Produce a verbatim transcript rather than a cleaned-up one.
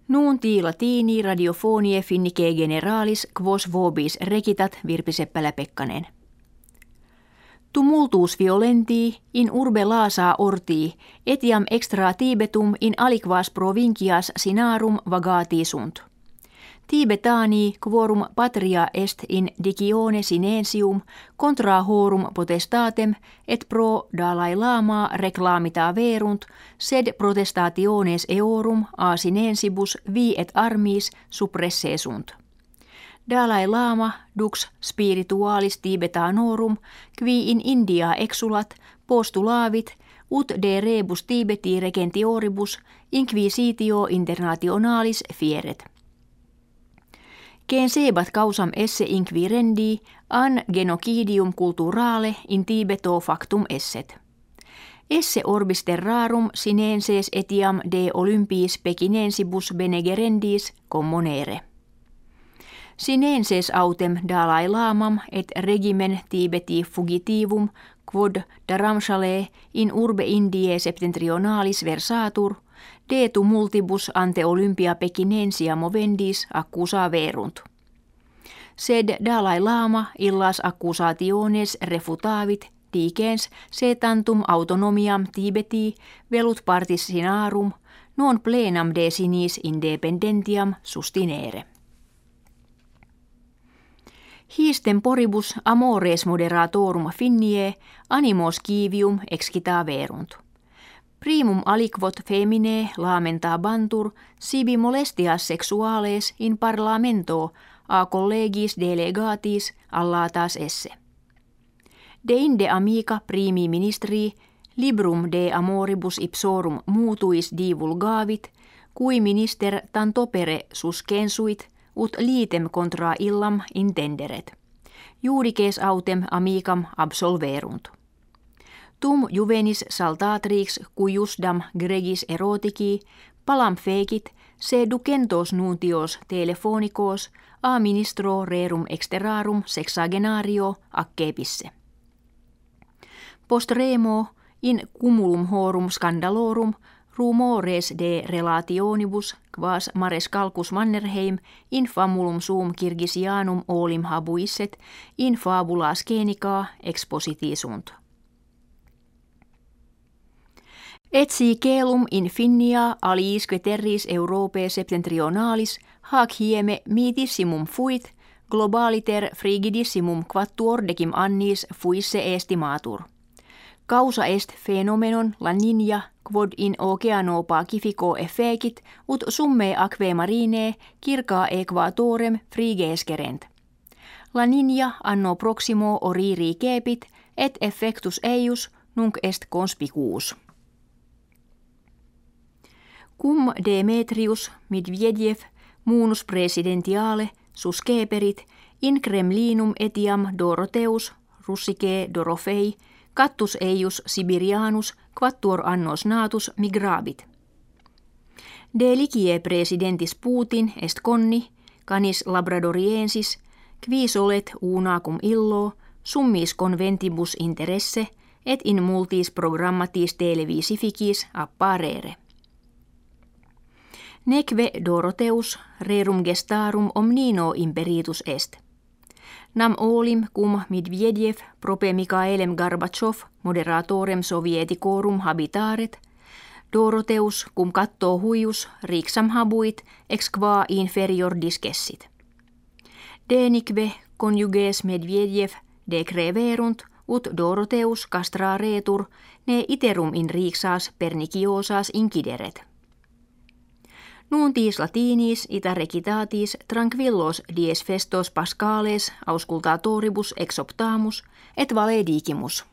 Nuunti latini radiofonie finnike generalis quos vobis rekitat Virpi Seppälä-Pekkanen. Tumultus violentii in urbe lasa ortii, etiam extra Tibetum in aliquas provincias sinarum vagati sunt. Tibetani quorum patria est in dicione sinensium contra horum potestatem et pro Dalai Lama reclamita verunt, sed protestationes eorum a sinensibus vi et armis suppresse sunt. Dalai Lama dux spiritualis Tibetanorum qui in India exulat postulavit ut de rebus Tibeti regentioribus inquisitio internationalis fieret. Ken sebat causam esse inquirendi an genocidium culturale in Tibeto factum esset. Esse orbis terrarum sinenses etiam de Olympiis Pekinensibus bene gerendis commonere. Sinenses autem Dalai Lamam et regimen Tibeti fugitivum quod Dharamsale in urbe Indiae septentrionalis versatur, de tumultibus ante Olympia Pekinensia movendis accusa verunt. Sed Dalai Lama illas accusationes refutavit dicens se tantum autonomiam Tibeti velut partis sinarum non plenam de sinis independentiam sustinere. His temporibus amores moderatorum finnie animos civium excita verunt. Primum aliquot femine lamenta bantur sibi molestias sexuales in parlamento a collegis delegatis allatas esse. De inde amica primi ministri librum de amoribus ipsorum mutuis divulgavit, cui minister tantopere suscensuit ut litem contra illam intenderet. Judices autem amicam absolverunt. Tum juvenis saltatrix cuiusdam gregis erotici palam fecit se ducentos nuntios telefonicos a ministro rerum exterrarum sexagenario accepisse. Post remo in cumulum horum scandalorum rumores de relationibus quas marescalcus Mannerheim in famulum sum Kirgisianum olim habuisset in fabula scenica expositi sunt. Etsi celum in finnia aliisque terris Europae septentrionalis hac hieme mitissimum fuit globaliter frigidissimum quattuordecim annis fuisse estimatur. Causa est phenomenon la niña quod in oceano pacifico effecit ut summe aquae marine circa equatorem frigescerent. La niña anno proximo oriri cepit et effectus eius nunc est conspicuus. Cum Demetrius Medvedev munus presidentiale susceperit in Kremlinum etiam Dorotheus Russike Dorofei Cattus eius Sibirianus quattuor annos natus migrabit. De licie presidentis Putin est conni, canis labradoriensis, qui solet una cum illo, summis conventibus interesse, et in multis programmatis televisificis apparere. Neque Dorotheus rerum gestarum omnino imperitus est. Nam olim cum Medvedev prope Mikhailem Gorbachev moderatorem sovieticorum habitaret, Dorotheus cum catto huius rixam habuit ex qua inferior discessit. Denique conjuges Medvedev decreverunt ut Dorotheus castraretur ne iterum in rixas perniciosas incideret. Nuntis latinis ita recitatis tranquillos dies festos pascales auscultatoribus exoptamus et valedigimus.